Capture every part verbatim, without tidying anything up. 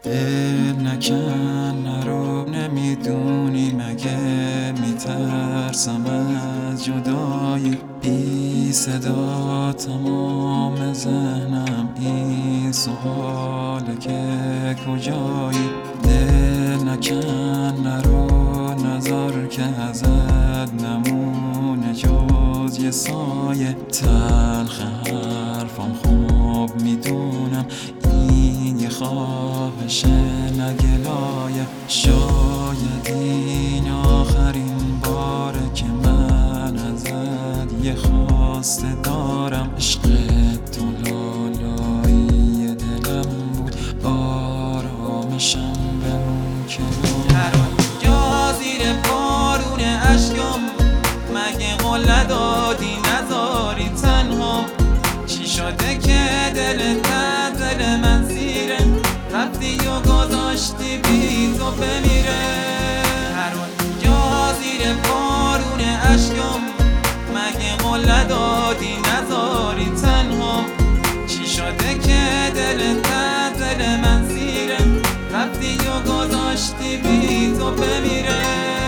دل نکن نرو، نمیدونی مگه میترسم از جدایی. بی صدا تمام ذهنم این سواله که کجایی. دل نکن نرو، نظر که ازت نمونه جز یه سایه. تلخ حرفم خوب میدونم این یه خواهشه نه گلایه. شاید این آخرین باره که من ازت یه خواسته دارم. عشق تو لالایی دلم بود، آرامشم بمون که هر جا زیر بارون اشکم مگه قول دادی نذاری تنها. چی شده که دلت از دل من سیره، رفتی و گذاشتی بی تو بمیره. هر جا زیر بارون اشکم مگه قول دادی نذاری تنها. چی شده که دلت از دل من سیره، رفتی و گذاشتی بی تو بمیره.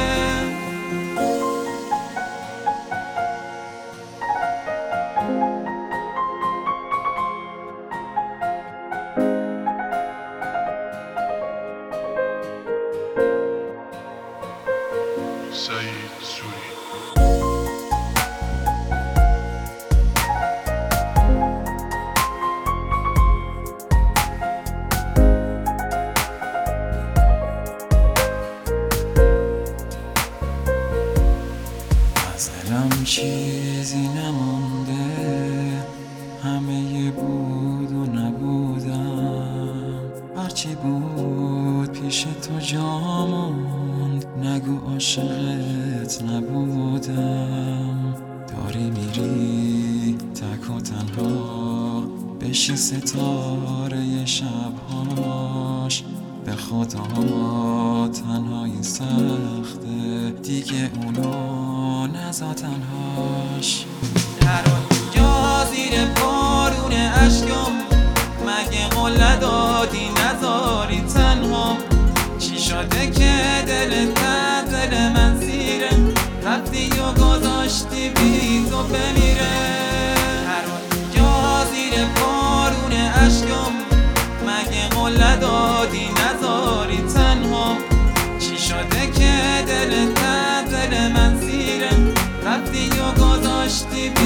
سعید سوری. از دلم چیزی نمونده، همه بود و نبودم. هرچی بود پیش تو جا موند، نگو عاشقت نبودم. داری میری تک و تنها، بشی ستاره شبهاش. به خدا تنهایی سخته دیگه، اونو نزا تنهاش. هر جا زیر بارون اشکم مگه قول دادی نذاری تنها. چی شده که دلت از دل من سیره، رفتی و گذاشتی بی تو بمیره. هر جا زیر بارون اشکم مگه قول دادی نذاری تنها. چی شده که دلت از دل من سیره، رفتی و گذاشتی بی